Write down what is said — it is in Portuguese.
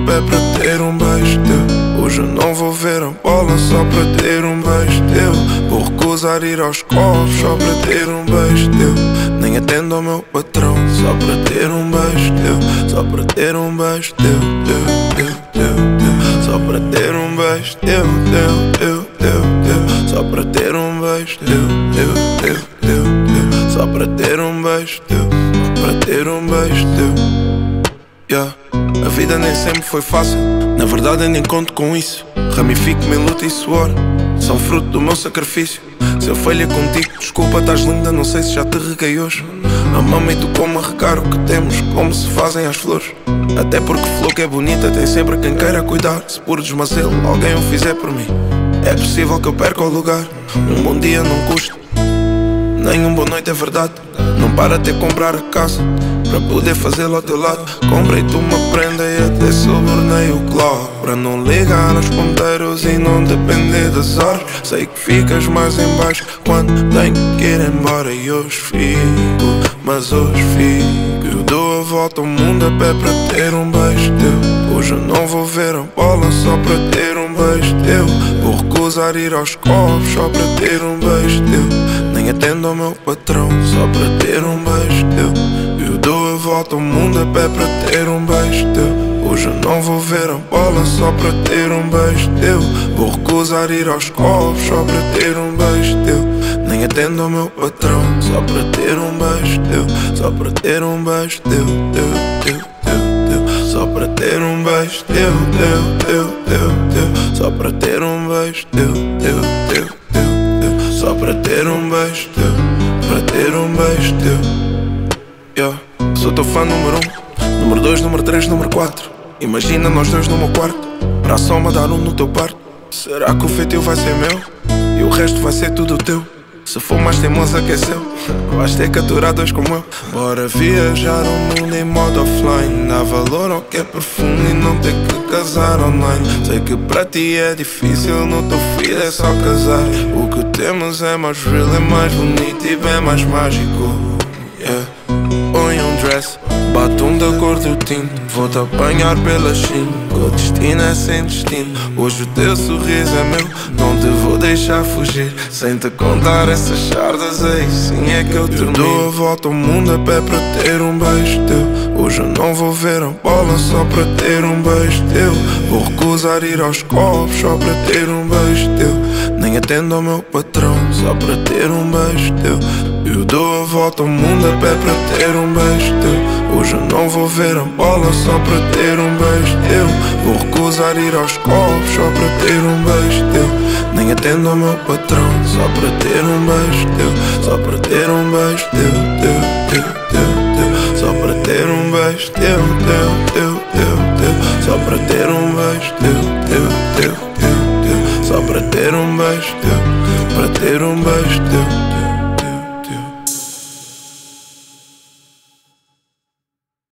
pé para ter um beijo teu. Hoje eu não vou ver a bola só para ter um beijo teu. Vou recusar ir aos copos só para ter um beijo teu. Nem atendo ao meu patrão só para ter um beijo teu. Só para ter um beijo teu, teu. Só para ter um beijo teu, teu. Só para ter um beijo teu, teu. Só para ter um beijo teu, só para ter um beijo teu. Yeah. A vida nem sempre foi fácil, na verdade eu nem conto com isso. Ramifico-me em luta e suor, são fruto do meu sacrifício. Se eu falhei contigo, desculpa, estás linda, não sei se já te reguei hoje. A mama e tu como a regar o que temos, como se fazem as flores. Até porque flor que é bonita tem sempre quem queira cuidar. Se por desmazelo alguém o fizer por mim, é possível que eu perca o lugar. Um bom dia não custa, nem uma boa noite é verdade. Não para até comprar a casa para poder fazê-lo ao teu lado. Comprei-te uma prenda e até subornei o claro, para não ligar nos ponteiros e não depender das horas. Sei que ficas mais em baixo quando tenho que ir embora. E hoje fico, mas hoje fico. Eu dou a volta ao mundo a pé para ter um beijo teu. Hoje eu não vou ver a bola só para ter um beijo teu. Vou recusar ir aos copos só para ter um beijo teu. Nem atendo ao meu patrão só para ter um beijo teu. Eu dou a volta ao mundo a pé para ter um beijo teu. Hoje eu não vou ver a bola só para ter um beijo teu. Vou recusar ir aos copos só para ter um beijo teu. Nem atendo ao meu patrão só para ter um beijo teu. Só para ter um beijo teu, teu. Só para ter um beijo teu, teu. Só para ter um beijo teu, teu. Só para ter um beijo teu, para ter um beijo teu. Yeah. Sou teu fã número 1, número 2, número 3, número 4. Imagina nós dois no meu quarto, para a soma dar um no teu parto. Será que o feitio vai ser meu e o resto vai ser tudo teu? Se for mais teimoso que é seu, vais ter que aturar dois como eu. Bora viajar o mundo em modo offline. Dá valor ao que é profundo e não ter que casar online. Sei que para ti é difícil, no teu filho é só casar. O que temos é mais real, é mais bonito e bem mais mágico. Yeah. Põe um dress, batom da cor do tinto. Vou-te apanhar pela China, o destino é sem destino. Hoje o teu sorriso é meu, não te vou deixar fugir. Sem te contar essas chardas, aí sim é que eu termino. Dou a volta ao mundo a pé para ter um beijo teu. Hoje eu não vou ver a bola só para ter um beijo teu. Vou recusar ir aos copos só para ter um beijo teu. Nem atendo ao meu patrão só para ter um beijo teu. Eu dou a volta ao mundo a pé para ter um beijo teu. Hoje eu não vou ver a bola só para ter um beijo teu. Vou recusar ir aos copos só para ter um beijo teu. Nem atendo ao meu patrão só para ter um beijo teu. Só para ter um beijo teu, teu. Só para ter um beijo teu, teu. Só para ter um beijo teu.